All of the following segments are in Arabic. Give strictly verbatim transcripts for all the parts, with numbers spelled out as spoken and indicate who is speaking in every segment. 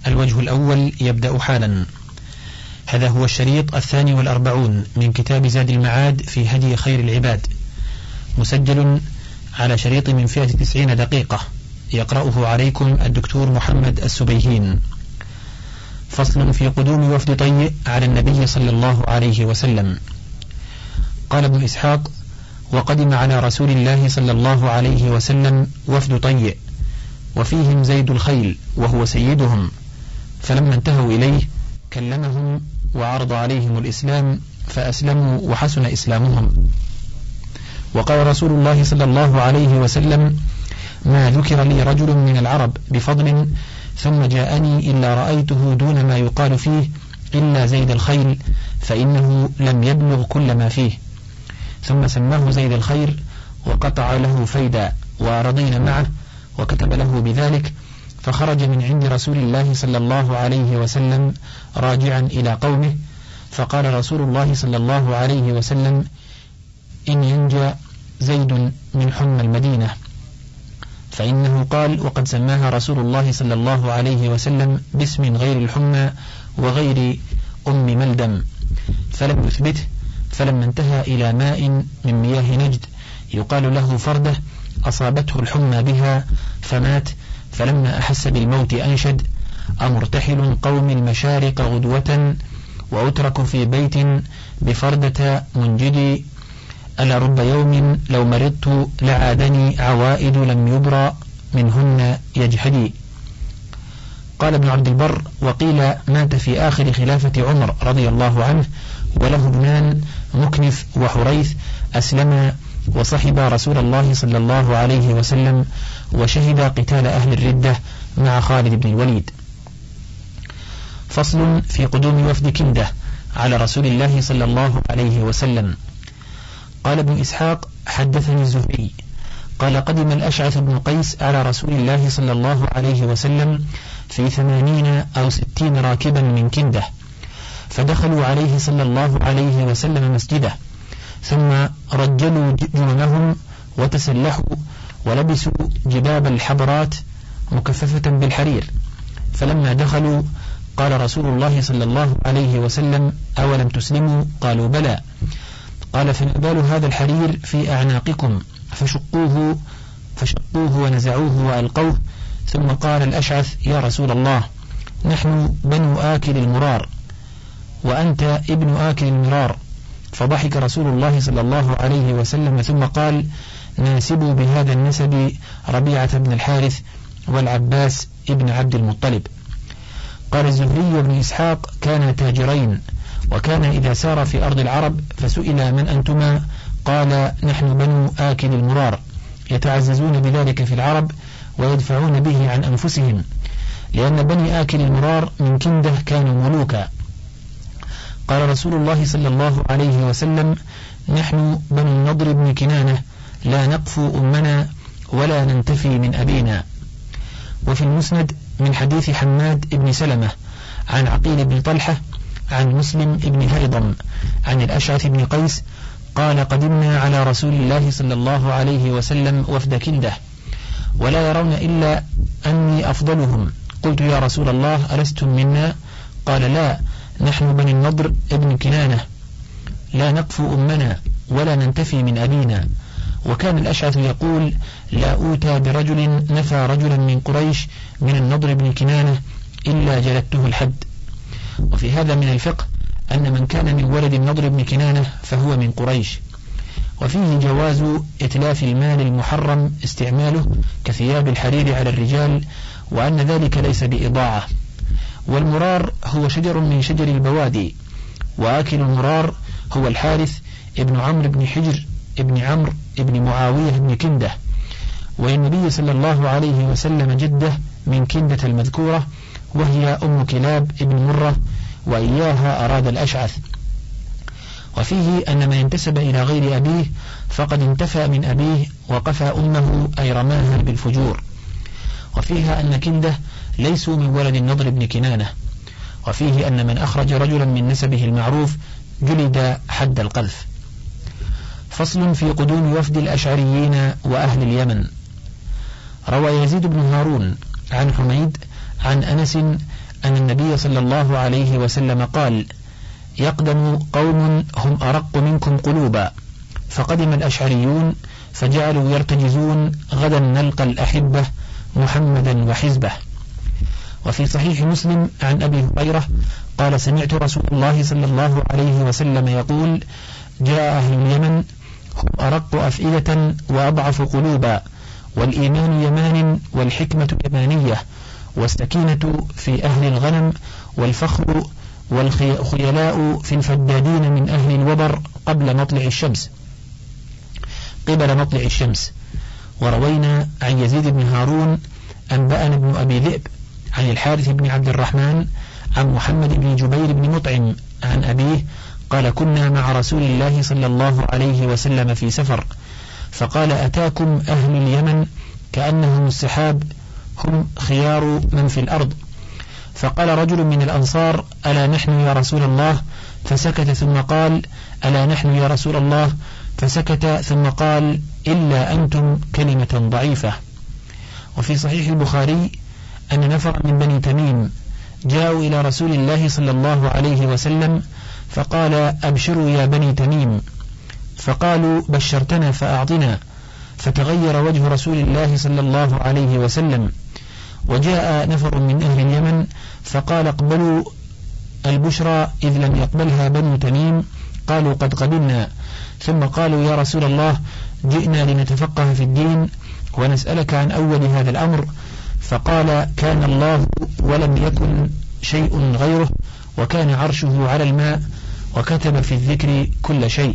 Speaker 1: الوجه الأول يبدأ حالا. هذا هو الشريط الثاني والأربعون من كتاب زاد المعاد في هدي خير العباد، مسجل على شريط من فئة تسعين دقيقة، يقرأه عليكم الدكتور محمد السبيهين. فصل في قدوم وفد طيء على النبي صلى الله عليه وسلم. قال ابن إسحاق: وقدم على رسول الله صلى الله عليه وسلم وفد طيء، وفيهم زيد الخيل وهو سيدهم، فلما انتهوا إليه كلمهم وعرض عليهم الإسلام فأسلموا وحسن إسلامهم. وقال رسول الله صلى الله عليه وسلم: ما ذكر لي رجل من العرب بفضل ثم جاءني إلا رأيته دون ما يقال فيه إلا زيد الخيل، فإنه لم يبلغ كل ما فيه. ثم سماه زيد الخير وقطع له فيدا، ورضينا معه وكتب له بذلك، فخرج من عند رسول الله صلى الله عليه وسلم راجعا إلى قومه، فقال رسول الله صلى الله عليه وسلم: إن ينجى زيد من حمى المدينة، فإنه قال وقد سماها رسول الله صلى الله عليه وسلم باسم غير الحمى وغير أم ملدم، فلم يثبته. فلما انتهى إلى ماء من مياه نجد يقال له فردة أصابته الحمى بها فمات، فلما أحس بالموت أنشد: أمرتحل قوم المشارق غدوة وأترك في بيت بفردة منجدي، ألا رب يوم لو مرضت لعادني عوائد لم يبرى منهن يجحدي. قال ابن عبد البر: وقيل مات في آخر خلافة عمر رضي الله عنه، وله ابنان مكنف وحريث أسلما وصحب رسول الله صلى الله عليه وسلم، وشهد قتال أهل الردة مع خالد بن الوليد. فصل في قدوم وفد كندة على رسول الله صلى الله عليه وسلم. قال ابن إسحاق: حدثني الزهري قال: قدم الأشعث بن قيس على رسول الله صلى الله عليه وسلم في ثمانين أو ستين راكبا من كندة، فدخلوا عليه صلى الله عليه وسلم مسجده، ثم رجلوا جملهم وتسلحوا ولبسوا جباب الحبرات مكففة بالحرير. فلما دخلوا قال رسول الله صلى الله عليه وسلم: أولم تسلموا؟ قالوا: بلى. قال: فنبال هذا الحرير في أعناقكم، فشقوه فشقوه ونزعوه وألقوه. ثم قال الأشعث: يا رسول الله، نحن بنو آكل المرار وأنت ابن آكل المرار. فضحك رسول الله صلى الله عليه وسلم ثم قال: ناسبوا بهذا النسب ربيعة بن الحارث والعباس ابن عبد المطلب. قال الزهري وابن إسحاق: كانا تاجرين، وكان إذا سار في أرض العرب فسئل: من أنتما؟ قال: نحن بنو آكل المرار، يتعززون بذلك في العرب ويدفعون به عن أنفسهم، لأن بني آكل المرار من كندة كانوا ملوكا. قال رسول الله صلى الله عليه وسلم: نحن بنو النضر بن كنانة، لا نقفو أمنا ولا ننتفي من أبينا. وفي المسند من حديث حماد بن سلمة عن عقيل بن طلحة عن مسلم بن هيضم عن الأشعث بن قيس قال: قدمنا على رسول الله صلى الله عليه وسلم وفد كندة، ولا يرون إلا أني أفضلهم. قلت: يا رسول الله، ألستم منا؟ قال: لا، نحن بني النضر ابن كنانة، لا نقفو أمنا ولا ننتفي من أبينا. وكان الأشعث يقول: لا أوتى برجل نفى رجلا من قريش من النضر بن كنانة إلا جلدته الحد. وفي هذا من الفقه أن من كان من ولد النضر بن كنانة فهو من قريش. وفيه جواز إتلاف المال المحرم استعماله كثياب الحرير على الرجال، وأن ذلك ليس بإضاعة. والمرار هو شجر من شجر البوادي، وآكل المرار هو الحارث ابن عمرو بن حجر ابن عمرو ابن معاوية بن كندة، والنبي صلى الله عليه وسلم جده من كندة المذكورة، وهي أم كلاب ابن مرة، وإياها أراد الأشعث. وفيه أن من انتسب إلى غير أبيه فقد انتفى من أبيه وقفى أمه أي رماها بالفجور. وفيها أن كندة ليسوا من ولد النضر بن كنانة. وفيه أن من أخرج رجلا من نسبه المعروف جلد حد القذف. فصل في قدوم وفد الأشعريين وأهل اليمن. روى يزيد بن هارون عن حميد عن أنس أن النبي صلى الله عليه وسلم قال: يقدم قوم هم أرق منكم قلوبا. فقدم الأشعريون فجعلوا يرتجزون: غدا نلقى الأحبة محمدا وحزبه. وفي صحيح مسلم عن أبي هريرة قال: سمعت رسول الله صلى الله عليه وسلم يقول: جاء أهل اليمن هم أرق أفئدة وأضعف قلوبا، والإيمان يمان والحكمة يمانية، والسكينة في أهل الغنم، والفخر والخيلاء في الفدادين من أهل الوبر قبل مطلع الشمس قبل مطلع الشمس. وروينا عن يزيد بن هارون أنبأنا ابن أبي ذئب عن الحارث بن عبد الرحمن عن محمد بن جبير بن مطعم عن أبيه قال: كنا مع رسول الله صلى الله عليه وسلم في سفر، فقال: أتاكم أهل اليمن كأنهم السحاب، هم خيار من في الأرض. فقال رجل من الأنصار: ألا نحن يا رسول الله؟ فسكت ثم قال: ألا نحن يا رسول الله؟ فسكت ثم قال: إلا أنتم كلمة ضعيفة. وفي صحيح البخاري أن نفر من بني تميم جاءوا إلى رسول الله صلى الله عليه وسلم فقال: أبشروا يا بني تميم. فقالوا: بشرتنا فأعطنا. فتغير وجه رسول الله صلى الله عليه وسلم. وجاء نفر من أهل اليمن فقال: اقبلوا البشرى، إذ لم يقبلها بنو تميم. قالوا: قد قبلنا. ثم قالوا: يا رسول الله، جئنا لنتفقه في الدين ونسألك عن أول هذا الأمر. فقال: كان الله ولم يكن شيء غيره، وكان عرشه على الماء، وكتب في الذكر كل شيء.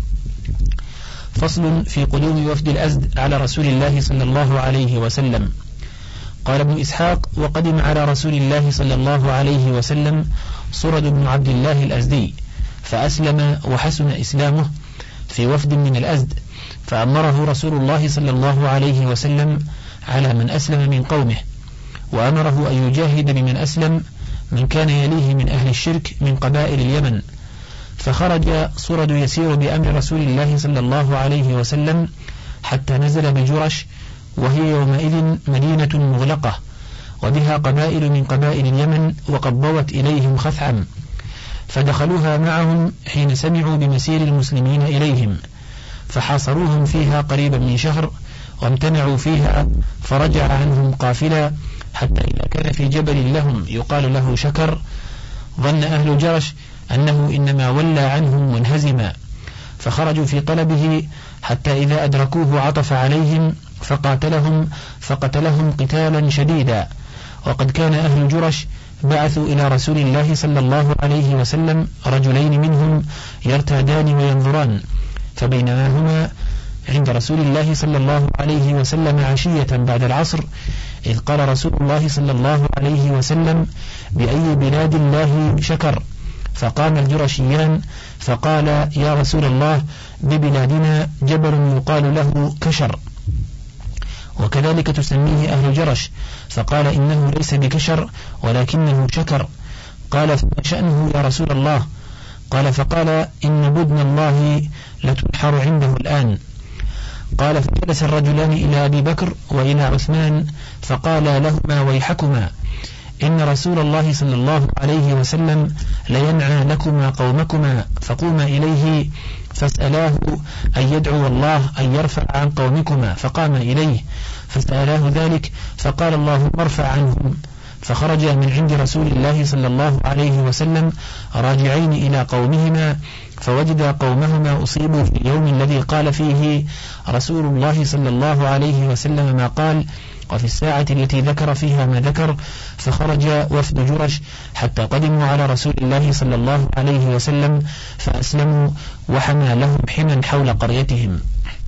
Speaker 1: فصل في قدوم وفد الأزد على رسول الله صلى الله عليه وسلم. قال ابن إسحاق: وقدم على رسول الله صلى الله عليه وسلم صرد بن عبد الله الأزدي، فأسلم وحسن إسلامه في وفد من الأزد، فأمره رسول الله صلى الله عليه وسلم على من أسلم من قومه، وأمره أن يجاهد بمن أسلم من كان يليه من أهل الشرك من قبائل اليمن. فخرج صرد يسير بأمر رسول الله صلى الله عليه وسلم حتى نزل بجرش، وهي يومئذ مدينة مغلقة، وبها قبائل من قبائل اليمن، وقد ضوت إليهم خثعم، فدخلوها معهم حين سمعوا بمسير المسلمين إليهم، فحاصروهم فيها قريبا من شهر، وامتنعوا فيها، فرجع عنهم قافلا، حتى إذا كان في جبل لهم يقال له شكر، ظن أهل جرش أنه إنما ولى عنهم منهزما، فخرجوا في طلبه، حتى إذا أدركوه عطف عليهم فقاتلهم فقتلهم قتالا شديدا. وقد كان أهل جرش بعثوا إلى رسول الله صلى الله عليه وسلم رجلين منهم يرتادان وينظران، فبينما هما عند رسول الله صلى الله عليه وسلم عشية بعد العصر، إذ قال رسول الله صلى الله عليه وسلم: بأي بلاد الله شكر؟ فقام الجرشيان فقال: يا رسول الله، ببلادنا جبل يقال له كشر، وكذلك تسميه أهل جرش. فقال: إنه ليس بكشر ولكنه شكر. قال: فما شأنه يا رسول الله؟ قال: فقال: إن بدن الله لتنحر عنده الآن. قال: فجلس الرجلان إلى أبي بكر وإلى عثمان فقال لهما: ويحكما، إن رسول الله صلى الله عليه وسلم لينعى لكما قومكما، فقوما إليه فاسألاه أن يدعو الله أن يرفع عن قومكما. فقام إليه فسألاه ذلك، فقال: اللهم ارفع عنهم. فخرج من عند رسول الله صلى الله عليه وسلم راجعين إلى قومهما، فوجد قومهما أصيبوا في اليوم الذي قال فيه رسول الله صلى الله عليه وسلم ما قال، وفي الساعة التي ذكر فيها ما ذكر. فخرج وفد جرش حتى قدموا على رسول الله صلى الله عليه وسلم فأسلموا، وحمى لهم حما حول قريتهم.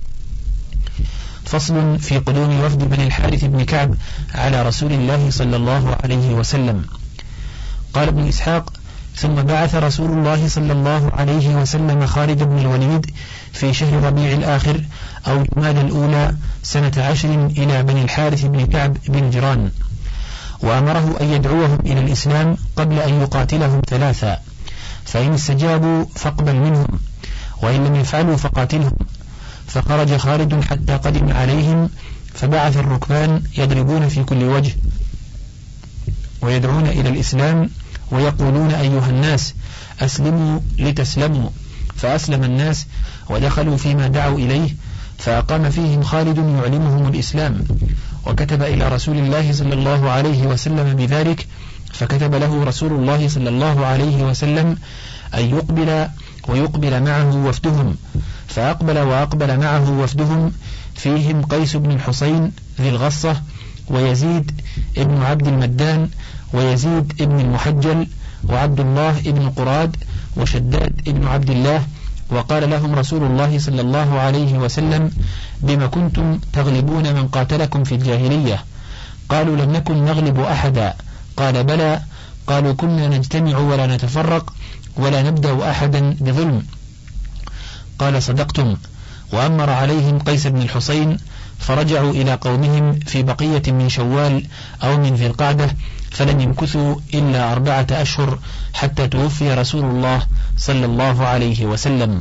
Speaker 1: فصل في قدوم وفد بني الحارث بن كعب على رسول الله صلى الله عليه وسلم. قال ابن إسحاق: ثم بعث رسول الله صلى الله عليه وسلم خالد بن الوليد في شهر ربيع الآخر أو جماد الأولى سنة عشر إلى بني الحارث بن كعب بن جران، وأمره أن يدعوهم إلى الإسلام قبل أن يقاتلهم ثلاثا، فإن استجابوا فاقبل منهم، وإن لم يفعلوا فقاتلهم. فخرج خالد حتى قدم عليهم، فبعث الركبان يضربون في كل وجه، ويدعون إلى الإسلام ويقولون أيها الناس أسلموا لتسلموا، فأسلم الناس ودخلوا فيما دعوا إليه، فأقام فيهم خالد يعلمهم الإسلام، وكتب إلى رسول الله صلى الله عليه وسلم بذلك، فكتب له رسول الله صلى الله عليه وسلم أن يقبل ويقبل معه وفدهم، فأقبل وأقبل معه وفدهم، فيهم قيس بن الحصين ذي الغصة، ويزيد ابن عبد المدان، ويزيد ابن المحجل، وعبد الله ابن قراد، وشداد ابن عبد الله. وقال لهم رسول الله صلى الله عليه وسلم: بما كنتم تغلبون من قاتلكم في الجاهلية؟ قالوا: لم نكن نغلب أحدا. قال: بلى. قالوا: كنا نجتمع ولا نتفرق ولا نبدأ أحدا بظلم. قال: صدقتم. وأمر عليهم قيس بن الحصين، فرجعوا إلى قومهم في بقية من شوال أو من ذي القعدة، فلم يمكثوا إلا أربعة أشهر حتى توفي رسول الله صلى الله عليه وسلم.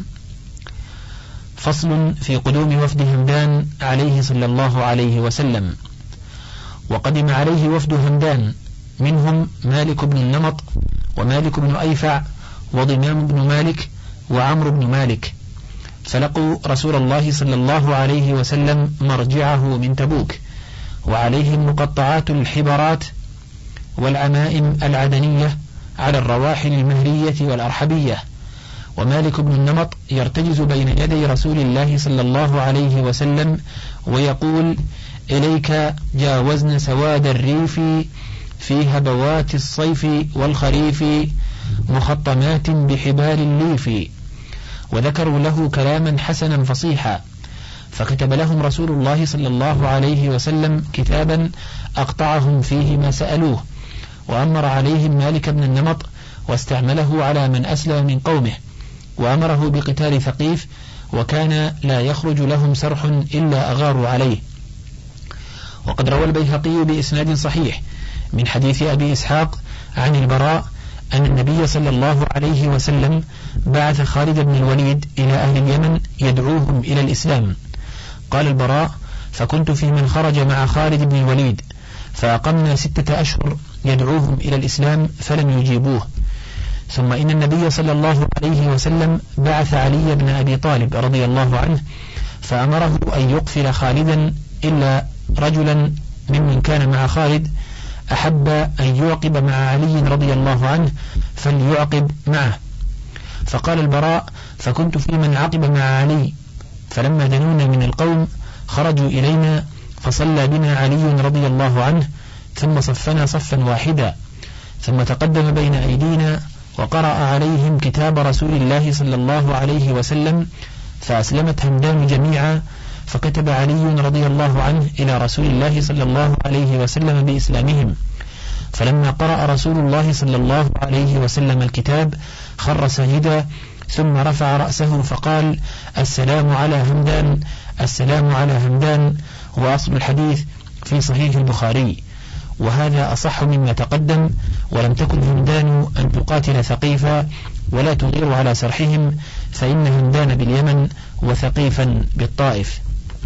Speaker 1: فصل في قدوم وفد همدان عليه صلى الله عليه وسلم. وقدم عليه وفد همدان، منهم مالك بن النمط، ومالك بن أيفع، وضمام بن مالك، وعمرو بن مالك، فلقوا رسول الله صلى الله عليه وسلم مرجعه من تبوك، وعليهم مقطعات الحبرات والعمائم العدنية على الرواحل المهرية والأرحبية. ومالك بن النمط يرتجز بين يدي رسول الله صلى الله عليه وسلم ويقول: إليك جاوزن سواد الريف في هبوات الصيف والخريف، مخطمات بحبال الليف. وذكروا له كلاما حسنا فصيحا، فكتب لهم رسول الله صلى الله عليه وسلم كتابا أقطعهم فيه ما سألوه، وأمر عليهم مالك بن النمط، واستعمله على من أسلم من قومه، وأمره بقتال ثقيف، وكان لا يخرج لهم سرح إلا أغاروا عليه. وقد روى البيهقي بإسناد صحيح من حديث أبي إسحاق عن البراء أن النبي صلى الله عليه وسلم بعث خالد بن الوليد إلى أهل اليمن يدعوهم إلى الإسلام. قال البراء: فكنت في من خرج مع خالد بن الوليد، فأقمنا ستة أشهر يدعوهم إلى الإسلام فلم يجيبوه. ثم إن النبي صلى الله عليه وسلم بعث علي بن أبي طالب رضي الله عنه، فأمره أن يقفل خالدا إلا رجلا ممن كان مع خالد أحب أن يعقب مع علي رضي الله عنه فليعقب معه. فقال البراء: فكنت في من عقب مع علي، فلما دنونا من القوم خرجوا إلينا، فصلى بنا علي رضي الله عنه، ثم صفنا صفا واحدا، ثم تقدم بين أيدينا وقرأ عليهم كتاب رسول الله صلى الله عليه وسلم، فأسلمت همدان جميعا، فكتب علي رضي الله عنه إلى رسول الله صلى الله عليه وسلم بإسلامهم. فلما قرأ رسول الله صلى الله عليه وسلم الكتاب خر ساجدا، ثم رفع رأسه فقال: السلام على همدان، السلام على همدان. وأصل الحديث في صحيح البخاري، وهذا أصح مما تقدم. ولم تكن همدان أن تقاتل ثقيفا ولا تغير على سرحهم، فإن همدان باليمن وثقيفا بالطائف.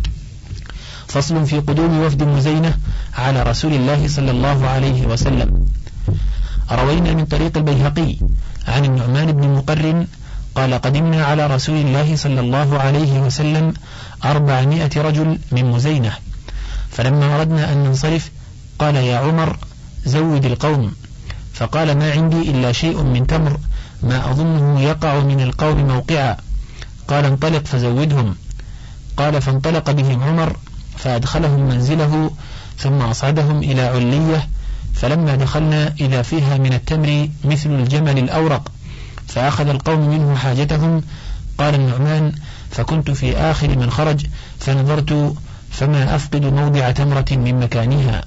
Speaker 1: فصل في قدوم وفد مزينة على رسول الله صلى الله عليه وسلم. روينا من طريق البيهقي عن النعمان بن مقرن قال: قدمنا على رسول الله صلى الله عليه وسلم أربعمائة رجل من مزينة، فلما أردنا أن ننصرف قال: يا عمر زود القوم. فقال: ما عندي إلا شيء من تمر ما أظنه يقع من القوم موقعا. قال: انطلق فزودهم. قال: فانطلق بهم عمر فأدخلهم منزله، ثم أصعدهم إلى علية، فلما دخلنا إذا فيها من التمر مثل الجمل الأورق، فأخذ القوم منه حاجتهم. قال النعمان: فكنت في آخر من خرج، فنظرت فما أفقد موضع تمرة من مكانها.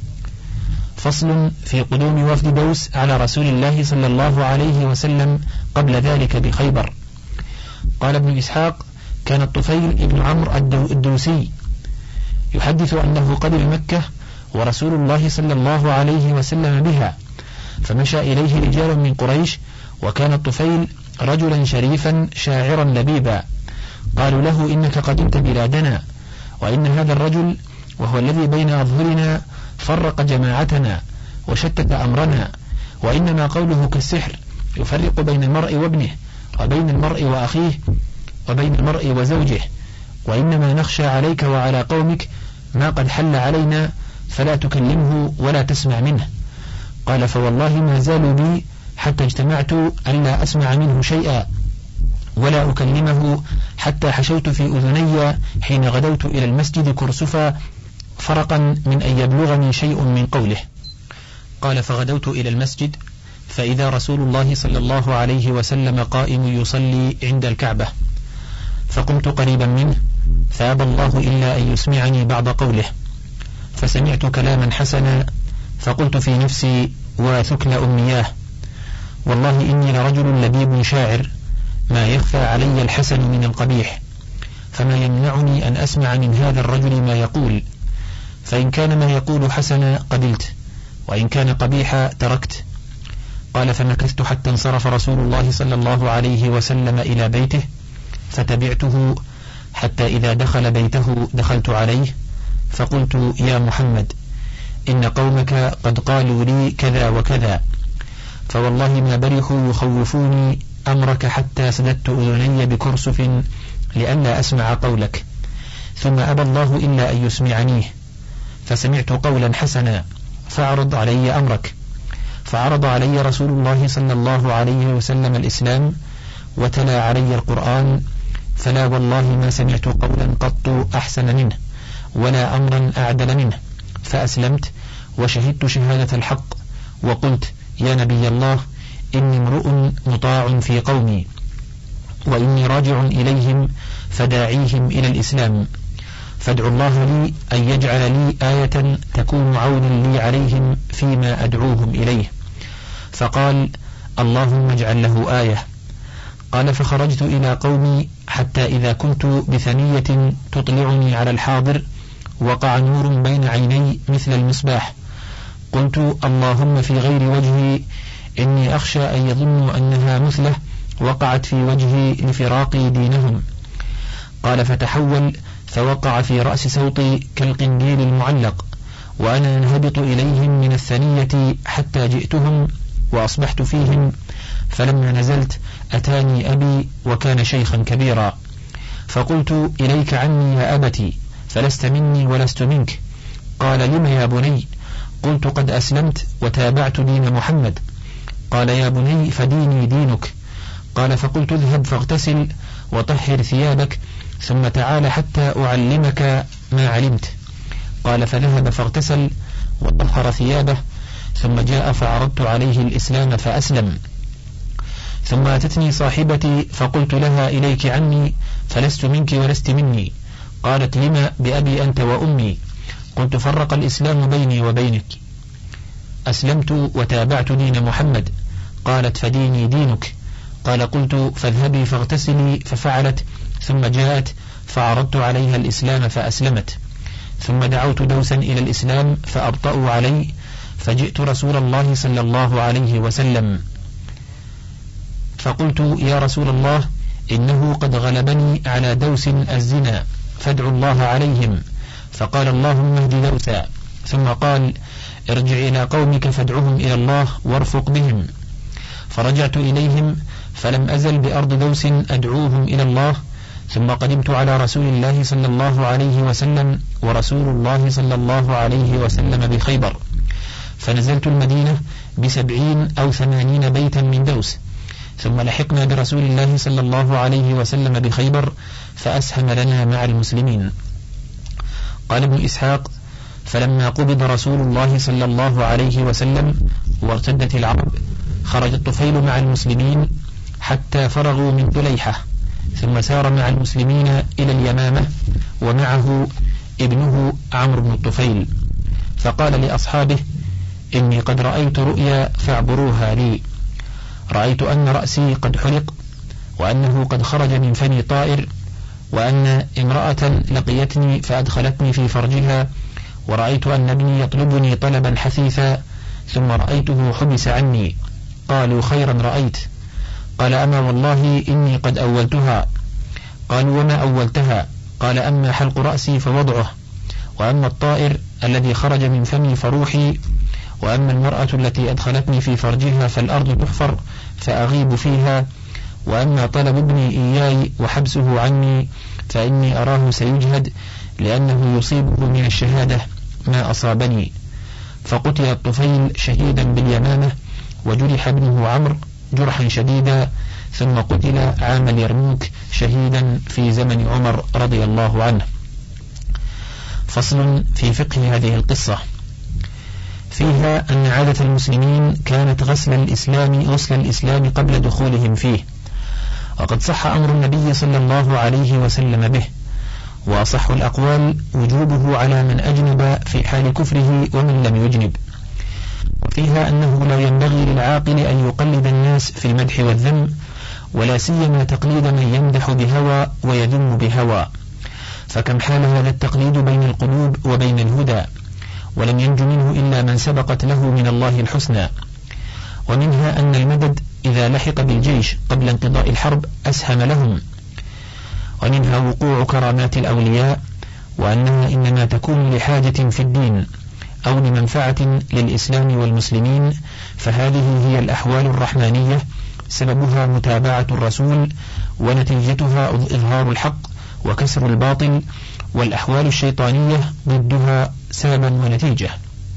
Speaker 1: فصل في قدوم وفد دوس على رسول الله صلى الله عليه وسلم قبل ذلك بخيبر. قال ابن إسحاق: كان الطفيل ابن عمرو الدوسي يحدث أنه قدم مكة ورسول الله صلى الله عليه وسلم بها، فمشى إليه رجال من قريش، وكان الطفيل رجلا شريفا شاعرا لبيبا. قالوا له: إنك قدمت بلادنا، وإن هذا الرجل وهو الذي بين أظهرنا فرق جماعتنا، وشتت أمرنا، وإنما قوله كالسحر يفرق بين المرء وابنه، وبين المرء وأخيه، وبين المرء وزوجه، وإنما نخشى عليك وعلى قومك ما قد حل علينا، فلا تكلمه ولا تسمع منه. قال فوالله ما زالوا بي حتى اجتمعت ألا أسمع منه شيئا ولا أكلمه، حتى حشوت في أذني حين غدوت إلى المسجد كرسفا فرقا من أن يبلغني شيء من قوله. قال فغدوت إلى المسجد فإذا رسول الله صلى الله عليه وسلم قائم يصلي عند الكعبة، فقمت قريبا منه فأبى الله إلا أن يسمعني بعض قوله، فسمعت كلاما حسنا فقلت في نفسي وثكل أمنياه، والله إني لرجل لبيب شاعر ما يخفى علي الحسن من القبيح، فما يمنعني أن أسمع من هذا الرجل ما يقول، فإن كان ما يقول حسنا قبلت، وإن كان قبيحا تركت. قال فمكثت حتى انصرف رسول الله صلى الله عليه وسلم إلى بيته، فتبعته حتى إذا دخل بيته دخلت عليه فقلت يا محمد إن قومك قد قالوا لي كذا وكذا، فوالله ما برحوا يخوفوني أمرك حتى سددت أذني بكرسف لئلا أسمع قولك، ثم أبى الله إلا أن يسمعنيه، فسمعت قولا حسنا فاعرض علي أمرك. فعرض علي رسول الله صلى الله عليه وسلم الإسلام وتلا علي القرآن، فلا والله ما سمعت قولا قط أحسن منه ولا أمرا أعدل منه، فأسلمت وشهدت شهادة الحق، وقلت يا نبي الله إني امرؤ مطاع في قومي، وإني راجع إليهم فداعيهم إلى الإسلام، فادعوا الله لي أن يجعل لي آية تكون عونا لي عليهم فيما أدعوهم إليه. فقال اللهم اجعل له آية. قال فخرجت إلى قومي حتى إذا كنت بثنية تطلعني على الحاضر وقع نور بين عيني مثل المصباح، قلت اللهم في غير وجهي إني أخشى أن يظنوا أنها مثله وقعت في وجهي لفراقي دينهم. قال فتحول فوقع في رأس صوتي كالقنديل المعلق، وأنا انهبط إليهم من الثنية حتى جئتهم وأصبحت فيهم، فلما نزلت أتاني أبي وكان شيخا كبيرا، فقلت إليك عني يا أبتي، فلست مني ولست منك. قال لم يا بني؟ قلت قد أسلمت وتابعت دين محمد. قال يا بني فديني دينك. قال فقلت اذهب فاغتسل وطهر ثيابك ثم تعال حتى أعلمك ما علمت. قال فذهب فاغتسل وطهر ثيابه ثم جاء فعرضت عليه الإسلام فأسلم. ثم أتتني صاحبتي فقلت لها إليك عني فلست منك ولست مني. قالت لما بأبي أنت وأمي؟ قلت فرق الإسلام بيني وبينك، أسلمت وتابعت دين محمد. قالت فديني دينك. قال قلت فاذهبي فاغتسلي، ففعلت ثم جاءت فعرضت عليها الإسلام فأسلمت. ثم دعوت دوسا إلى الإسلام فأبطأوا علي، فجئت رسول الله صلى الله عليه وسلم فقلت يا رسول الله إنه قد غلبني على دوس الزنا فادعوا الله عليهم. فقال اللهم اهد دوسا. ثم قال ارجع إلى قومك فادعهم إلى الله وارفق بهم. فرجعت إليهم فلم أزل بأرض دوس أدعوهم إلى الله. ثم قدمت على رسول الله صلى الله عليه وسلم ورسول الله صلى الله عليه وسلم بخيبر، فنزلت المدينة بسبعين أو ثمانين بيتا من دوس. ثم لحقنا برسول الله صلى الله عليه وسلم بخيبر فأسهم لنا مع المسلمين. قال ابن إسحاق فلما قبض رسول الله صلى الله عليه وسلم وارتدت العرب خرج الطفيل مع المسلمين حتى فرغوا من طليحة، ثم سار مع المسلمين إلى اليمامة ومعه ابنه عمرو بن الطفيل، فقال لأصحابه إني قد رأيت رؤيا فاعبروها لي. رأيت أن رأسي قد حلق، وأنه قد خرج من فمي طائر، وأن امرأة لقيتني فأدخلتني في فرجها، ورأيت أن ابني يطلبني طلبا حثيثا، ثم رأيته حبس عني. قالوا خيرا رأيت. قال أما والله إني قد أولتها. قالوا وما أولتها؟ قال أما حلق رأسي فوضعه، وأما الطائر الذي خرج من فمي فروحي، وأما المرأة التي أدخلتني في فرجها فالأرض تحفر فأغيب فيها، وأما طلب ابني إياي وحبسه عني فإني أراه سيجهد، لأنه يصيبه من الشهادة ما أصابني. فقتل الطفيل شهيدا باليمامة، وجرح ابنه عمرو جرحا شديدا، ثم قتل عام اليرموك شهيدا في زمن عمر رضي الله عنه. فصل في فقه هذه القصة. فيها أن عادة المسلمين كانت غسل الإسلام غسل الإسلام قبل دخولهم فيه، وقد صح أمر النبي صلى الله عليه وسلم به، وأصح الأقوال وجوبه على من أجنب في حال كفره ومن لم يجنب. وفيها أنه لا ينبغي للعاقل أن يقلد الناس في المدح والذم، ولا سيما تقليد من يمدح بهوى ويذم بهوى، فكم حال هذا التقليد بين القلوب وبين الهدى، ولم ينج منه إلا من سبقت له من الله الحسنى. ومنها أن المدد إذا لحق بالجيش قبل انقضاء الحرب أسهم لهم. ومنها وقوع كرامات الأولياء، وأنها إنما تكون لحاجة في الدين أو لمنفعة للإسلام والمسلمين، فهذه هي الأحوال الرحمانية، سببها متابعة الرسول، ونتيجتها إظهار الحق وكسر الباطل، والأحوال الشيطانية ضدها سببا ونتيجة.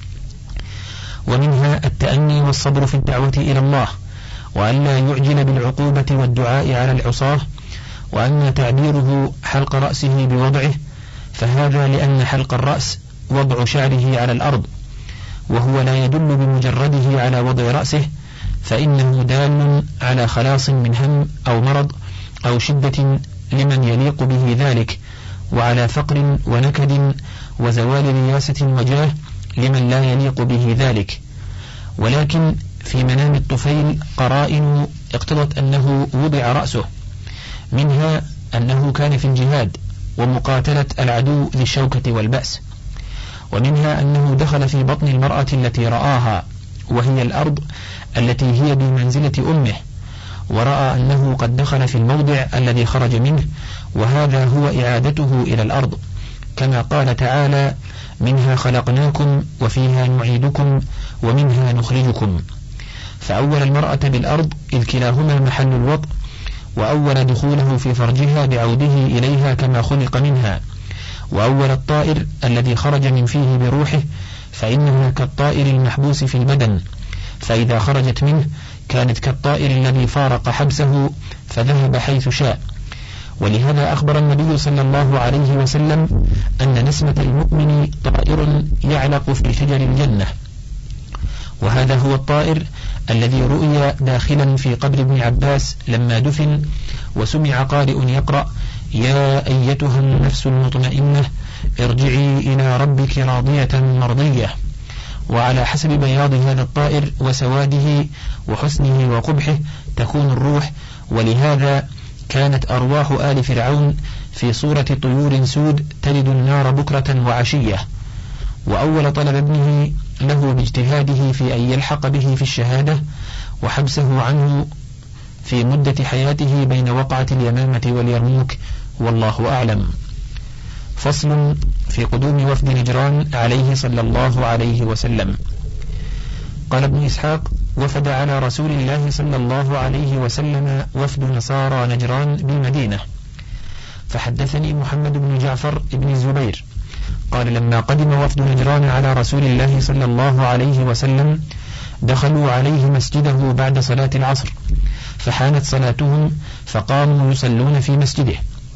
Speaker 1: ومنها التأني والصبر في الدعوة إلى الله، وألا يعجل بالعقوبة والدعاء على العصاة. وأما تعبيره حلق رأسه بوضعه، فهذا لأن حلق الرأس وضع شعره على الأرض، وهو لا يدل بمجرده على وضع رأسه، فإنه دال على خلاص من هم أو مرض أو شدة لمن يليق به ذلك، وعلى فقر ونكد وزوال رياسة وجاه لمن لا يليق به ذلك. ولكن في منام الطفيل قرائن اقتضت أنه وضع رأسه، منها أنه كان في الجهاد ومقاتلة العدو ذي الشوكة والبأس، ومنها أنه دخل في بطن المرأة التي رآها، وهي الأرض التي هي بمنزلة أمه، ورأى أنه قد دخل في الموضع الذي خرج منه، وهذا هو إعادته إلى الأرض، كما قال تعالى: منها خلقناكم وفيها نعيدكم ومنها نخرجكم. فأول المرأة بالأرض إذ كلاهما محل الوطء، وأول دخوله في فرجها بعوده إليها كما خلق منها، وأول الطائر الذي خرج من فيه بروحه، فإنها كالطائر المحبوس في البدن، فإذا خرجت منه كانت كالطائر الذي فارق حبسه فذهب حيث شاء. ولهذا أخبر النبي صلى الله عليه وسلم أن نسمة المؤمن طائر يعلق في شجر الجنة، وهذا هو الطائر الذي رؤي داخلا في قبر ابن عباس لما دفن، وسمع قارئ يقرأ: يا أيتها النفس المطمئنة ارجعي إلى ربك راضية مرضية. وعلى حسب بياض هذا الطائر وسواده وحسنه وقبحه تكون الروح، ولهذا كانت أرواح آل فرعون في صورة طيور سود تلد النار بكرة وعشية. وأول طلب ابنه له باجتهاده في أن يلحق به في الشهادة، وحبسه عنه في مدة حياته بين وقعة اليمامة واليرموك، والله أعلم. فصل في قدوم وفد نجران عليه صلى الله عليه وسلم. قال ابن إسحاق: وفد على رسول الله صلى الله عليه وسلم وفد نصارى نجران بالمدينة. فحدثني محمد بن جعفر بن الزبير قال: لما قدم وفد نجران على رسول الله صلى الله عليه وسلم دخلوا عليه مسجده بعد صلاة العصر، فحانت صلاتهم فقاموا يصلون في مسجده،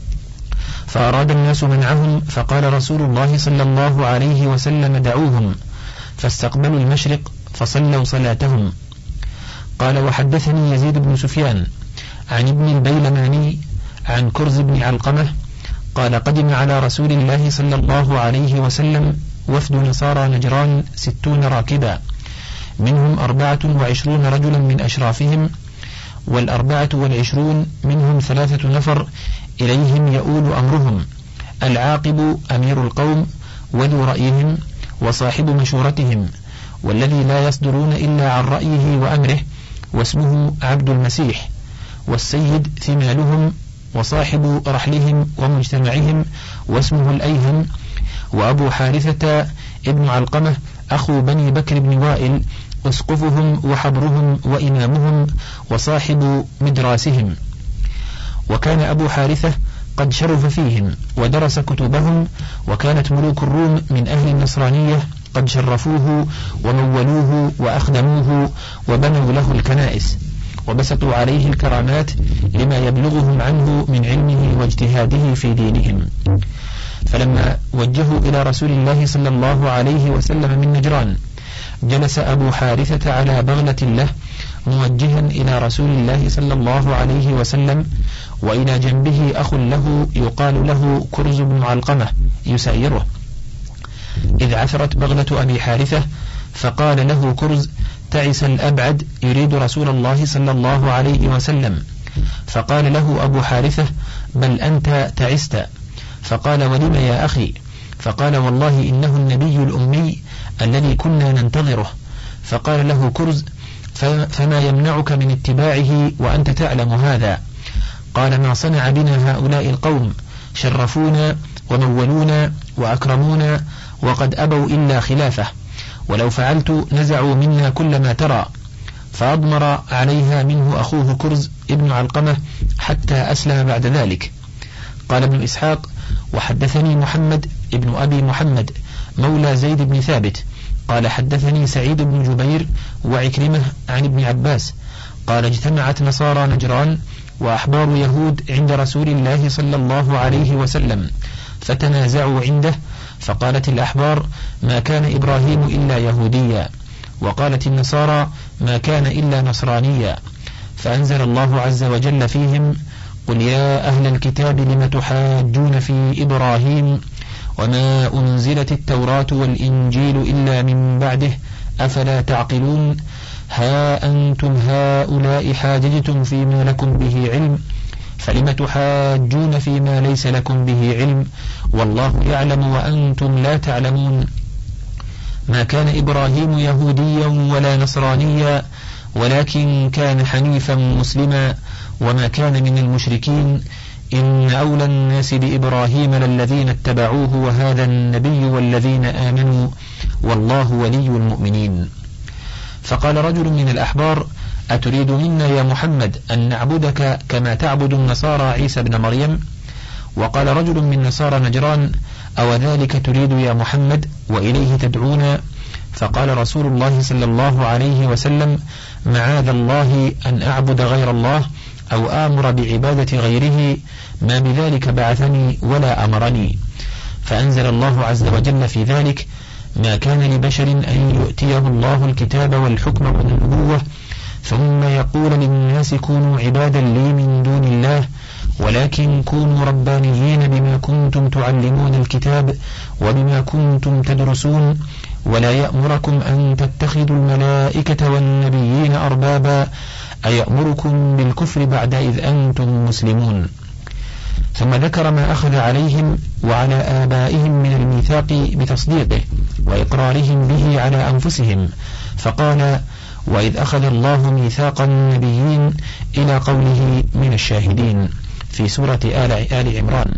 Speaker 1: فأراد الناس منعهم، فقال رسول الله صلى الله عليه وسلم: دعوهم، فاستقبلوا المشرق فصلوا صلاتهم. قال: وحدثني يزيد بن سفيان عن ابن البيلماني عن كرز بن علقمة قال: قدم على رسول الله صلى الله عليه وسلم وفد نصارى نجران ستون راكبا، منهم أربعة وعشرون رجلا من أشرافهم، والأربعة والعشرون منهم ثلاثة نفر إليهم يؤول أمرهم، العاقب أمير القوم وذو رأيهم وصاحب مشورتهم، والذي لا يصدرون إلا عن رأيه وأمره، واسمه عبد المسيح، والسيد ثمالهم، وصاحب رحلهم ومجتمعهم، واسمه الأيهم، وأبو حارثة ابن علقمة أخو بني بكر بن وائل، أسقفهم وحبرهم وإمامهم وصاحب مدراسهم. وكان أبو حارثة قد شرف فيهم ودرس كتبهم، وكانت ملوك الروم من أهل النصرانية قد شرفوه ومولوه وأخدموه وبنوا له الكنائس وبسطوا عليه الكرامات لما يبلغهم عنه من علمه واجتهاده في دينهم. فلما وجهوا إلى رسول الله صلى الله عليه وسلم من نجران، جلس أبو حارثة على بغلة له موجها إلى رسول الله صلى الله عليه وسلم، وإلى جنبه أخ له يقال له كرز بن علقمة يسايره، إذ عثرت بغلة أبي حارثة، فقال له كرز: تعس الأبعد، يريد رسول الله صلى الله عليه وسلم. فقال له أبو حارثة: بل أنت تعست. فقال: ولم يا أخي؟ فقال: والله إنه النبي الأمي الذي كنا ننتظره. فقال له كرز: فما يمنعك من اتباعه وأنت تعلم هذا؟ قال: ما صنع بنا هؤلاء القوم، شرفونا ومولونا وأكرمونا، وقد أبوا إلا خلافه، ولو فعلت نزعوا منا كل ما ترى. فأضمر عليها منه أخوه كرز ابن علقمة حتى أسلم بعد ذلك. قال ابن إسحاق: وحدثني محمد ابن أبي محمد مولى زيد بن ثابت قال حدثني سعيد بن جبير وعكرمة عن ابن عباس قال: اجتمعت نصارى نجران وأحبار يهود عند رسول الله صلى الله عليه وسلم، فتنازعوا عنده، فقالت الأحبار: ما كان إبراهيم إلا يهوديا، وقالت النصارى: ما كان إلا نصرانيا. فأنزل الله عز وجل فيهم: قل يا أهل الكتاب لم تحاجون في إبراهيم وما أنزلت التوراة والإنجيل إلا من بعده أفلا تعقلون؟ ها أنتم هؤلاء حاججتم فيما لكم به علم، فلم تحاجون فيما ليس لكم به علم، والله يعلم وأنتم لا تعلمون. ما كان إبراهيم يهوديا ولا نصرانيا، ولكن كان حنيفا مسلما وما كان من المشركين. إن أولى الناس بإبراهيم للذين اتبعوه وهذا النبي والذين آمنوا، والله ولي المؤمنين. فقال رجل من الأحبار: أتريد منا يا محمد أن نعبدك كما تعبد النصارى عيسى بن مريم؟ وقال رجل من نصارى نجران: أو ذلك تريد يا محمد وإليه تدعونا؟ فقال رسول الله صلى الله عليه وسلم: معاذ الله أن أعبد غير الله أو آمر بعبادة غيره، ما بذلك بعثني ولا أمرني. فأنزل الله عز وجل في ذلك: ما كان لبشر أن يؤتيه الله الكتاب والحكم والنبوة ثم يقول للناس كونوا عبادا لي من دون الله، ولكن كونوا ربانيين بما كنتم تعلمون الكتاب وبما كنتم تدرسون، ولا يأمركم أن تتخذوا الملائكة والنبيين أربابا أيأمركم بالكفر بعد إذ أنتم مسلمون. ثم ذكر ما أخذ عليهم وعلى آبائهم من الميثاق بتصديقه وإقرارهم به على أنفسهم، فقال: وإذ أخذ الله ميثاق النبيين إلى قوله من الشاهدين في سورة آل, آل عمران.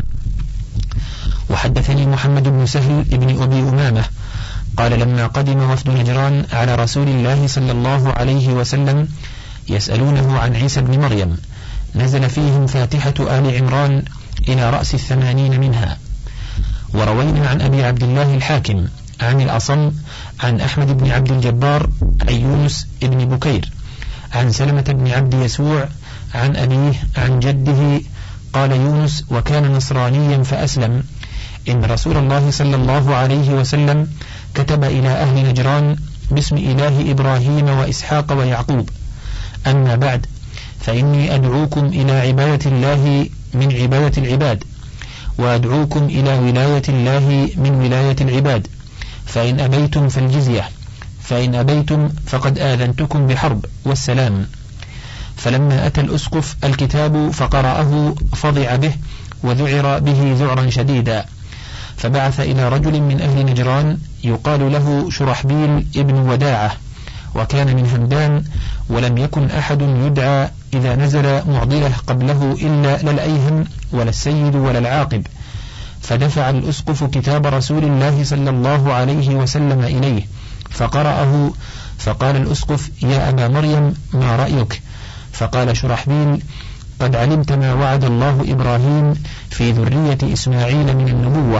Speaker 1: وحدثني محمد بن سهل بن أبي أمامة قال: لما قدم وفد نجران على رسول الله صلى الله عليه وسلم يسألونه عن عيسى بن مريم، نزل فيهم فاتحة آل عمران إلى رأس الثمانين منها. وروينا عن أبي عبد الله الحاكم عن الأصم عن أحمد بن عبد الجبار عن يونس بن بكير عن سلمة بن عبد يسوع عن أبيه عن جده قال يونس: وكان نصرانيا فأسلم، إن رسول الله صلى الله عليه وسلم كتب إلى أهل نجران باسم إله إبراهيم وإسحاق ويعقوب: أما بعد، فإني أدعوكم إلى عبادة الله من عبادة العباد، وأدعوكم إلى ولاية الله من ولاية العباد، فإن أبيتم فالجزية، فإن أبيتم فقد آذنتكم بحرب والسلام. فلما أتى الأسقف الكتاب فقرأه فضع به وذعر به ذعرا شديدا، فبعث إلى رجل من أهل نجران يقال له شرحبيل ابن وداعة، وكان من همدان، ولم يكن أحد يدعى إذا نزل معضله قبله إلا لا الأيهم ولا السيد ولا العاقب. فدفع الأسقف كتاب رسول الله صلى الله عليه وسلم إليه، فقرأه، فقال الأسقف: يا أبا مريم ما رأيك؟ فقال شرحبيل: قد علمت ما وعد الله إبراهيم في ذرية إسماعيل من النبوة،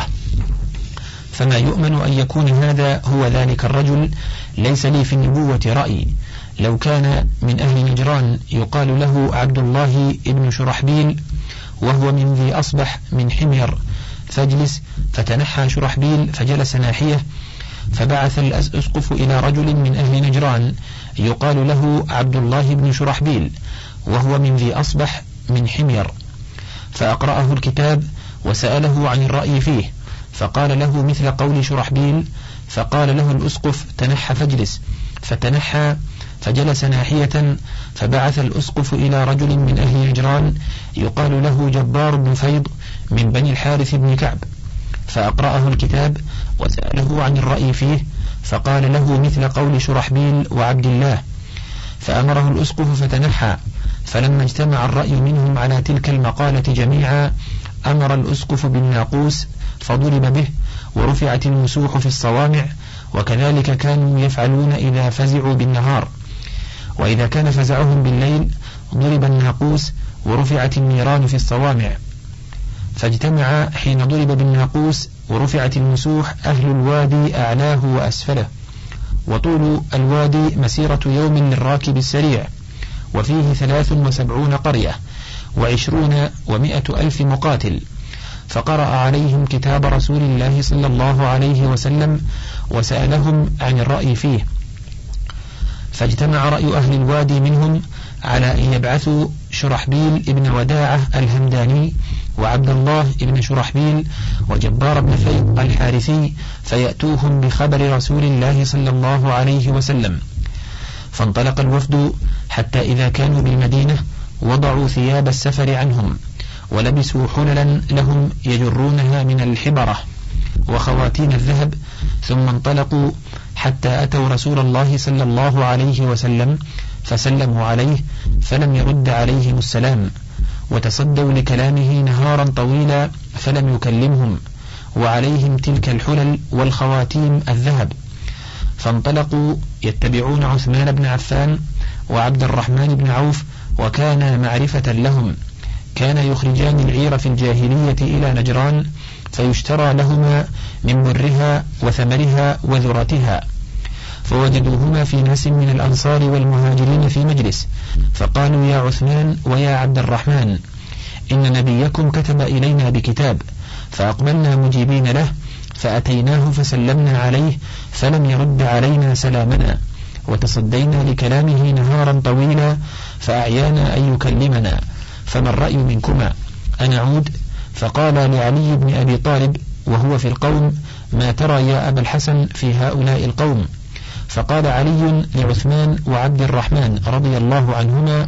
Speaker 1: فما يؤمن أن يكون هذا هو ذلك الرجل. ليس لي في النبوة رأي، لو كان من أهل نجران يقال له عبد الله ابن شرحبيل وهو من ذي أصبح من حمير فاجلس. فتنحى شرحبيل فجلس ناحية، فبعث الأسقف إلى رجل من أهل نجران يقال له عبد الله بن شرحبيل وهو من ذي أصبح من حمير، فأقرأه الكتاب وسأله عن الرأي فيه، فقال له مثل قول شرحبيل. فقال له الأسقف: تنحى فاجلس. فتنحى فجلس ناحية، فبعث الأسقف إلى رجل من أهل نجران يقال له جبار بن فيض من بني الحارث بن كعب، فأقرأه الكتاب وسأله عن الرأي فيه، فقال له مثل قول شرحبيل وعبد الله. فأمره الأسقف فتنحى، فلما اجتمع الرأي منهم على تلك المقالة جميعا أمر الأسقف بالناقوس فضرب به، ورفعت المسوح في الصوامع، وكذلك كانوا يفعلون إذا فزعوا بالنهار، وإذا كان فزعهم بالليل ضرب الناقوس ورفعت النيران في الصوامع. فاجتمع حين ضرب بالناقوس ورفعت المسوح أهل الوادي أعلاه وأسفله، وطول الوادي مسيرة يوم للراكب السريع، وفيه ثلاث وسبعون قرية وعشرون ومائة ألف مقاتل. فقرأ عليهم كتاب رسول الله صلى الله عليه وسلم وسألهم عن الرأي فيه، فاجتمع رأي أهل الوادي منهم على أن يبعثوا شرحبيل ابن وداعة الهمداني وعبد الله ابن شرحبيل وجبار بن فيض الحارثي فيأتوهم بخبر رسول الله صلى الله عليه وسلم. فانطلق الوفد حتى إذا كانوا بالمدينة وضعوا ثياب السفر عنهم، ولبسوا حللا لهم يجرونها من الحبرة وخواتين الذهب، ثم انطلقوا حتى أتوا رسول الله صلى الله عليه وسلم فسلموا عليه، فلم يرد عليهم السلام، وتصدوا لكلامه نهارا طويلا فلم يكلمهم، وعليهم تلك الحلل والخواتيم الذهب. فانطلقوا يتبعون عثمان بن عفان وعبد الرحمن بن عوف، وكان معرفة لهم، كان يخرجان العير في الجاهلية إلى نجران فيشترى لهما من برها وثمرها وذرتها، فوجدوهما في ناس من الأنصار والمهاجرين في مجلس، فقالوا: يا عثمان ويا عبد الرحمن، إن نبيكم كتب إلينا بكتاب، فأقبلنا مجيبين له، فأتيناه فسلمنا عليه فلم يرد علينا سلامنا، وتصدينا لكلامه نهارا طويلا فأعيانا أن يكلمنا، فما الرأي منكما؟ أنعود؟ فقال لعلي بن أبي طالب وهو في القوم: ما ترى يا أبا الحسن في هؤلاء القوم؟ فقال علي لعثمان وعبد الرحمن رضي الله عنهما: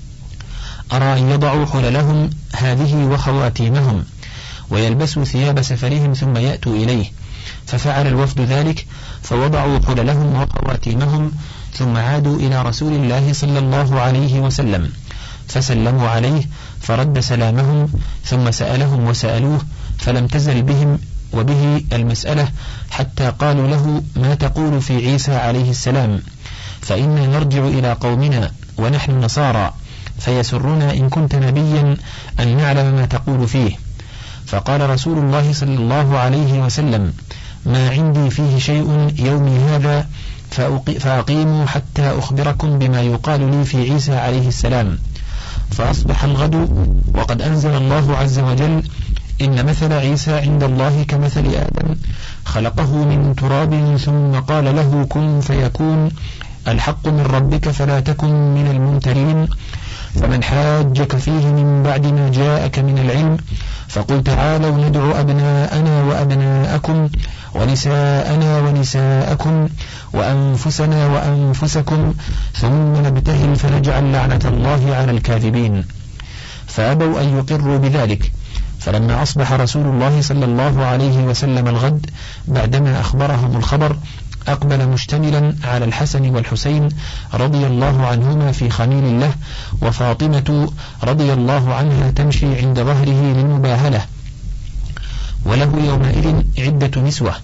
Speaker 1: أرى أن يضعوا حللهم هذه وخواتيمهم ويلبسوا ثياب سفرهم ثم يأتوا إليه. ففعل الوفد ذلك، فوضعوا حللهم وخواتيمهم ثم عادوا إلى رسول الله صلى الله عليه وسلم فسلموا عليه، فرد سلامهم، ثم سألهم وسألوه، فلم تزل بهم وبه المسألة حتى قالوا له: ما تقول في عيسى عليه السلام؟ فإنا نرجع إلى قومنا ونحن نصارى، فيسرنا إن كنت نبيا أن نعلم ما تقول فيه. فقال رسول الله صلى الله عليه وسلم: ما عندي فيه شيء يومي هذا، فأقيموا حتى أخبركم بما يقال لي في عيسى عليه السلام. فأصبح الغد وقد أنزل الله عز وجل: إن مثل عيسى عند الله كمثل آدم، خلقه من تراب ثم قال له كن فيكون، الحق من ربك فلا تكن من الممترين. فمن حاجك فيه من بعد ما جاءك من العلم فقل تعالوا ندعو أبناءنا وأبناءكم ونساءنا ونساءكم وأنفسنا وأنفسكم ثم نبتهل فنجعل لعنة الله على الكاذبين. فأبوا أن يقروا بذلك. فلما أصبح رسول الله صلى الله عليه وسلم الغد بعدما أخبرهم الخبر، أقبل مشتملا على الحسن والحسين رضي الله عنهما في خميل له، وفاطمة رضي الله عنها تمشي عند ظهره للمباهلة، وله يومئذ عدة نسوة.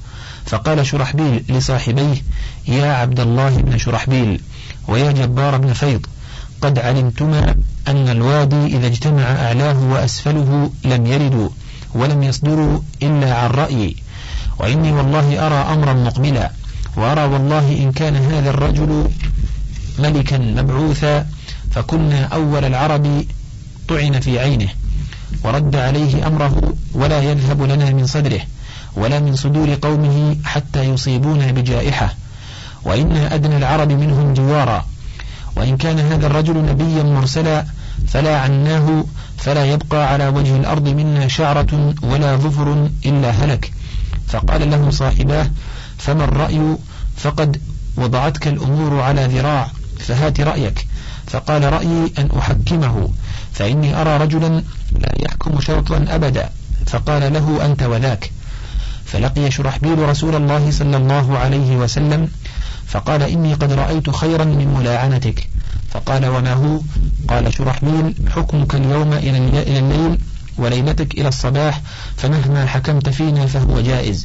Speaker 1: فقال شرحبيل لصاحبيه: يا عبد الله بن شرحبيل ويا جبار بن فيض، قد علمتما أن الوادي إذا اجتمع أعلاه وأسفله لم يردوا ولم يصدروا إلا عن رأيي، وإني والله أرى أمرا مقبلا، وأرى والله إن كان هذا الرجل ملكا مبعوثا فكنا أول العرب طعن في عينه ورد عليه أمره، ولا يذهب لنا من صدره ولا من صدور قومه حتى يصيبونا بجائحة، وإنا أدنى العرب منهم جوارا، وإن كان هذا الرجل نبيا مرسلا فلا عناه فلا يبقى على وجه الأرض منا شعرة ولا ظفر إلا هلك. فقال له صاحباه: فما الرأي؟ فقد وضعتك الأمور على ذراع، فهات رأيك. فقال: رأيي أن أحكمه، فإني أرى رجلا لا يحكم شرطا أبدا. فقال له: أنت وذاك. فلقي شرحبيل رسول الله صلى الله عليه وسلم فقال: إني قد رأيت خيرا من ملاعنتك. فقال: وما هو؟ قال شرحبيل: حكمك اليوم إلى الليل وليلتك إلى الصباح، فمهما حكمت فينا فهو جائز.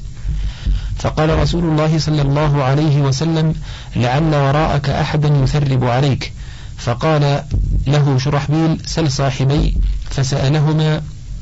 Speaker 1: فقال رسول الله صلى الله عليه وسلم: لعل وراءك أحدا يثرب عليك. فقال له شرحبيل: سل صاحبي. فسألهما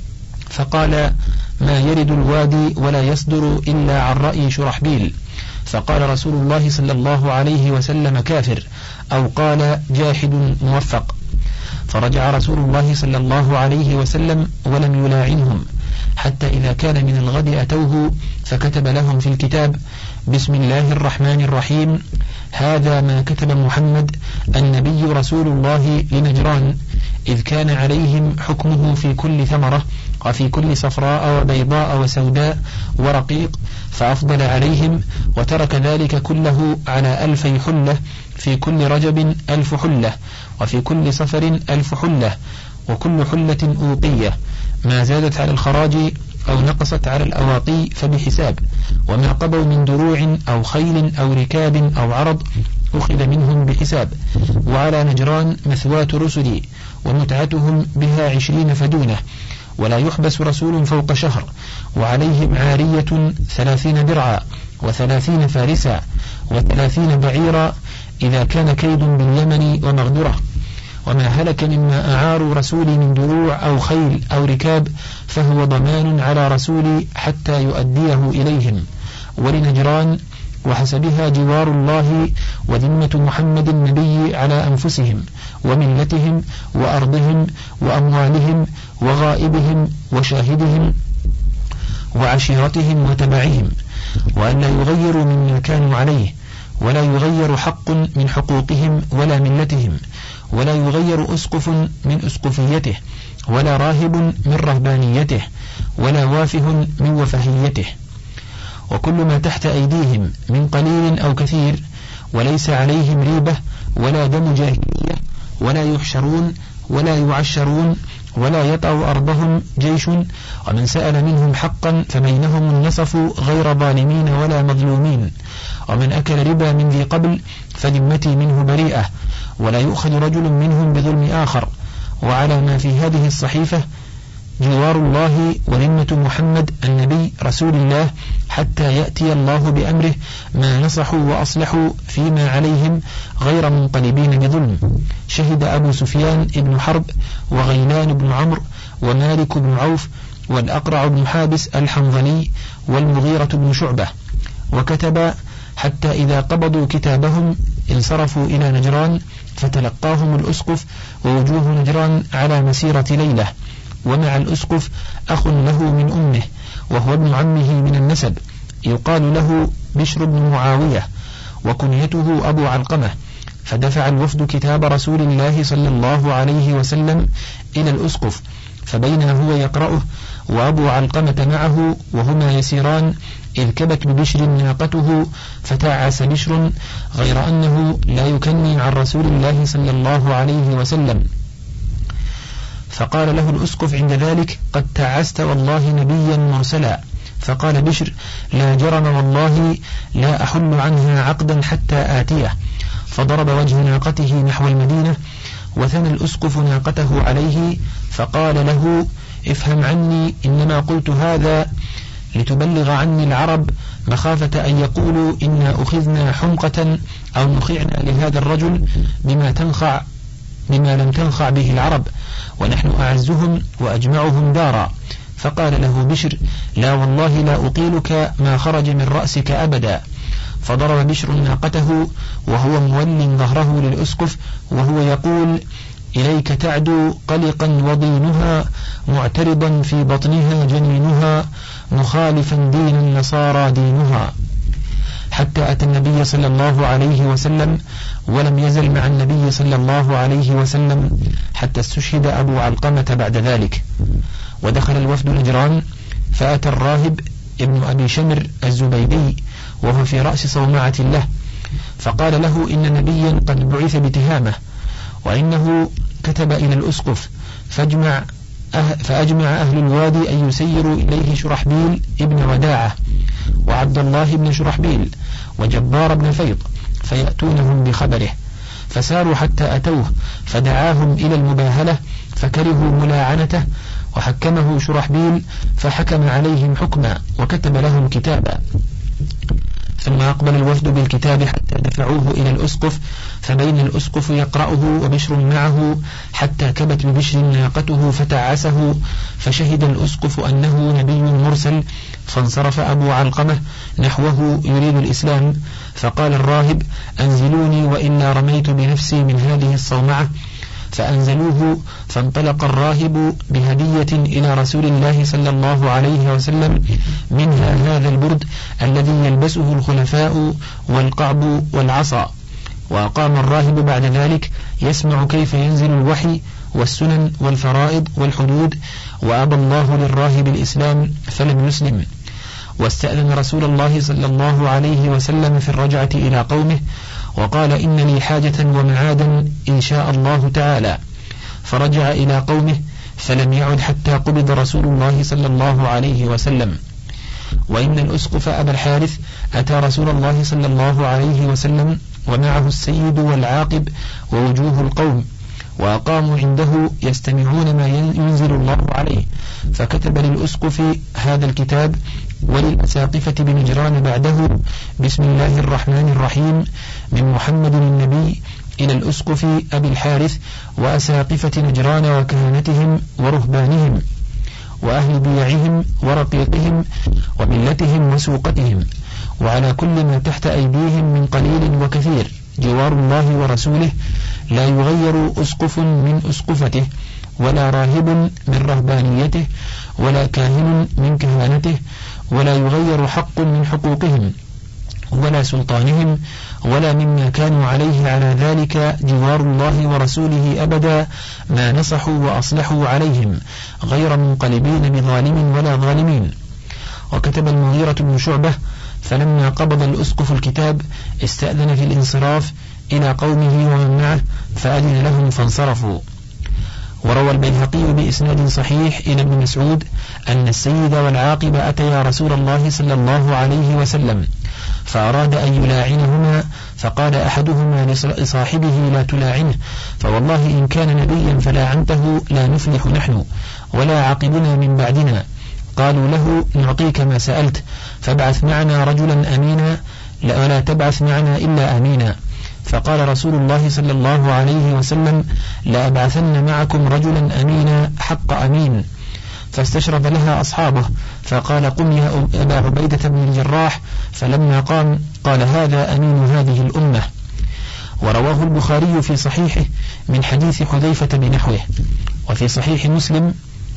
Speaker 1: فقال: ما يرد الوادي ولا يصدر إلا عن رأي شرحبيل. فقال رسول الله صلى الله عليه وسلم: كافر، أو قال جاحد موفق. فرجع رسول الله صلى الله عليه وسلم ولم يلاعنهم، حتى إذا كان من الغد أتوه فكتب لهم في الكتاب: بسم الله الرحمن الرحيم، هذا ما كتب محمد النبي رسول الله لنجران، إذ كان عليهم حكمه في كل ثمرة وفي كل صفراء وبيضاء وسوداء ورقيق، فأفضل عليهم، وترك ذلك كله على ألفي حلة، في كل رجب ألف حلة، وفي كل صفر ألف حلة، وكل حلة أوقية، ما زادت على الخراج أو نقصت على الأواقي فبحساب، وما قضوا من دروع أو خيل أو ركاب أو عرض أخذ منهم بحساب. وعلى نجران مثواة رسلي ومتعتهم بها عشرين فدونة، ولا يحبس رسول فوق شهر، وعليهم عارية ثلاثين درعا وثلاثين فارسا وثلاثين بعيرا، إذا كان كيد باليمن ومغدرة. وما هلك مما أعاروا رسولي من دروع أو خيل أو ركاب فهو ضمان على رسولي حتى يؤديه إليهم. ولنجران وحسبها جوار الله وذمة محمد النبي على أنفسهم وملتهم وأرضهم وأموالهم وغائبهم وشاهدهم وعشيرتهم وتبعهم، وأن لا يغيروا مما كانوا عليه، ولا يغير حق من حقوقهم ولا ملتهم، ولا يغير أسقف من أسقفيته، ولا راهب من رهبانيته، ولا وافه من وفهيته، وكل ما تحت أيديهم من قليل أو كثير، وليس عليهم ريبة ولا دم جاهلية، ولا يحشرون ولا يعشرون، ولا يطأ أرضهم جيش. ومن سأل منهم حقا فبينهم النصف غير ظالمين ولا مظلومين. ومن أكل ربا من ذي قبل فذمتي منه بريئة، ولا يؤخذ رجل منهم بظلم آخر. وعلى ما في هذه الصحيفة جوار الله وذمة محمد النبي رسول الله، حتى يأتي الله بأمره، ما نصحوا وأصلحوا فيما عليهم غير منقلبين بظلم. شهد أبو سفيان بن حرب وغيلان بن عمرو ومالك بن عوف والأقرع بن حابس الحنظلي والمغيرة بن شعبة. وكتب حتى إذا قبضوا كتابهم انصرفوا إلى نجران، فتلقاهم الأسقف، ووجوه نجران على مسيرة ليلة، ومع الأسقف أخ له من أمه وهو ابن عمه من النسب، يقال له بشر بن معاوية، وكنيته أبو علقمة. فدفع الوفد كتاب رسول الله صلى الله عليه وسلم إلى الأسقف، فبينما هو يقرأه وأبو علقمة معه وهما يسيران، إذ كبت ببشر ناقته فتعس بشر، غير أنه لا يكني عن رسول الله صلى الله عليه وسلم. فقال له الأسقف عند ذلك: قد تعست والله نبيا مرسلا. فقال بشر: لا جرم والله لا أحل عنها عقدا حتى آتيه. فضرب وجه ناقته نحو المدينة، وثنى الأسقف ناقته عليه، فقال له: افهم عني، إنما قلت هذا لتبلغ عني العرب مخافة أن يقولوا إنا أخذنا حمقة أو نخعنا لهذا الرجل بما تنخع بما لم تنخع به العرب، ونحن أعزهم وأجمعهم دارا. فقال له بشر: لا والله لا أقيلك ما خرج من رأسك أبدا. فضرب بشر ناقته وهو مول ظهره للأسقف وهو يقول: إليك تعدو قلقا وضينها معترضا في بطنها جنينها مخالفا دين النصارى دينها، حتى أتى النبي صلى الله عليه وسلم ولم يزل مع النبي صلى الله عليه وسلم حتى استشهد أبو علقمة بعد ذلك. ودخل الوفد نجران فأتى الراهب ابن أبي شمر الزبيدي وهو في رأس صومعة له، فقال له: إن نبيا قد بعث بتهامة، وإنه كتب إلى الأسقف فاجمع أه فأجمع أهل الوادي أن يسيروا إليه شرحبيل ابن وداعة وعبد الله بن شرحبيل وجبار بن فيض فيأتونهم بخبره. فساروا حتى أتوه فدعاهم إلى المباهلة فكرهوا ملاعنته، وحكمه شرحبيل فحكم عليهم حكما وكتب لهم كتابا. ثم أقبل الوفد بالكتاب حتى دفعوه إلى الأسقف، فبين الأسقف يقرأه وبشر معه حتى كبت ببشر ناقته فتعسه، فشهد الأسقف أنه نبي مرسل. فانصرف أبو علقمة نحوه يريد الإسلام، فقال الراهب: أنزلوني وإلا رميت بنفسي من هذه الصومعة. فأنزلوه، فانطلق الراهب بهدية إلى رسول الله صلى الله عليه وسلم، منها هذا البرد الذي يلبسه الخلفاء والقعب والعصا. وأقام الراهب بعد ذلك يسمع كيف ينزل الوحي والسنن والفرائض والحدود، وأبى الله للراهب الإسلام فلم يسلم. واستأذن رسول الله صلى الله عليه وسلم في الرجعة إلى قومه، وقال: إن لي حاجة ومعادا إن شاء الله تعالى. فرجع إلى قومه فلم يعد حتى قبض رسول الله صلى الله عليه وسلم. وإن الأسقف أبا الحارث أتى رسول الله صلى الله عليه وسلم ومعه السيد والعاقب ووجوه القوم، وأقاموا عنده يستمعون ما ينزل الله عليه، فكتب للأسقف هذا الكتاب وللأساقفة بنجران بعده: بسم الله الرحمن الرحيم، من محمد النبي إلى الأسقف أبي الحارث وأساقفة نجران وكهنتهم ورهبانهم وأهل بيعهم ورقيقهم وملتهم وسوقتهم، وعلى كل ما تحت أيديهم من قليل وكثير، جوار الله ورسوله، لا يغير أسقف من أسقفته، ولا راهب من رهبانيته، ولا كاهن من كهانته، ولا يغير حق من حقوقهم ولا سلطانهم، ولا مما كانوا عليه على ذلك جوار الله ورسوله أبدا، ما نصحوا وأصلحوا عليهم، غير منقلبين بظالم ولا ظالمين. وكتب المغيرة بن شعبة: فلما قبض الأسقف الكتاب استأذن في الانصراف إلى قومه ومن معه، فأذن لهم فانصرفوا. وروى البيهقي بإسناد صحيح إلى ابن مسعود أن السيد والعاقب أتيا رسول الله صلى الله عليه وسلم فأراد أن يلاعنهما، فقال أحدهما لصاحبه: لا تلاعنه، فوالله إن كان نبيا فلاعنته لا نفلح نحن ولا عاقبنا من بعدنا. قالوا له: نعطيك ما سألت، فابعث معنا رجلا أمينا ولا تبعث معنا إلا أمينا. فقال رسول الله صلى الله عليه وسلم: لا أبعثن معكم رجلا أمينا حق أمين. فاستشرف لها أصحابه، فقال: قم يا أبا عبيدة بن الجراح. فلما قام قال: هذا أمين هذه الأمة. ورواه البخاري في صحيحه من حديث حذيفة بنحوه. وفي صحيح مسلم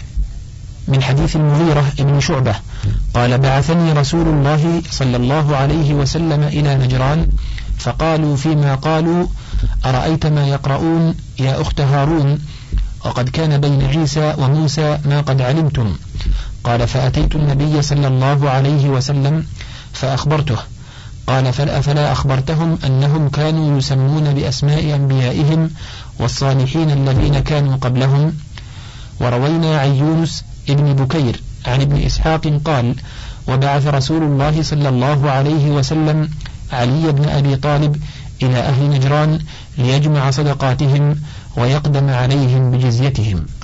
Speaker 1: من حديث المغيرة ابن شعبة قال: بعثني رسول الله صلى الله عليه وسلم إلى نجران، فقالوا فيما قالوا: أرأيت ما يقرؤون يا أخت هارون؟ وقد كان بين عيسى وموسى ما قد علمتم. قال: فأتيت النبي صلى الله عليه وسلم فأخبرته. قال: فلا أخبرتهم أنهم كانوا يسمون بأسماء أنبيائهم والصالحين الذين كانوا قبلهم؟ وروينا عن يونس ابن بكير عن ابن إسحاق قال: وبعث رسول الله صلى الله عليه وسلم علي بن أبي طالب إلى أهل نجران ليجمع صدقاتهم ويقدم عليهم بجزيتهم.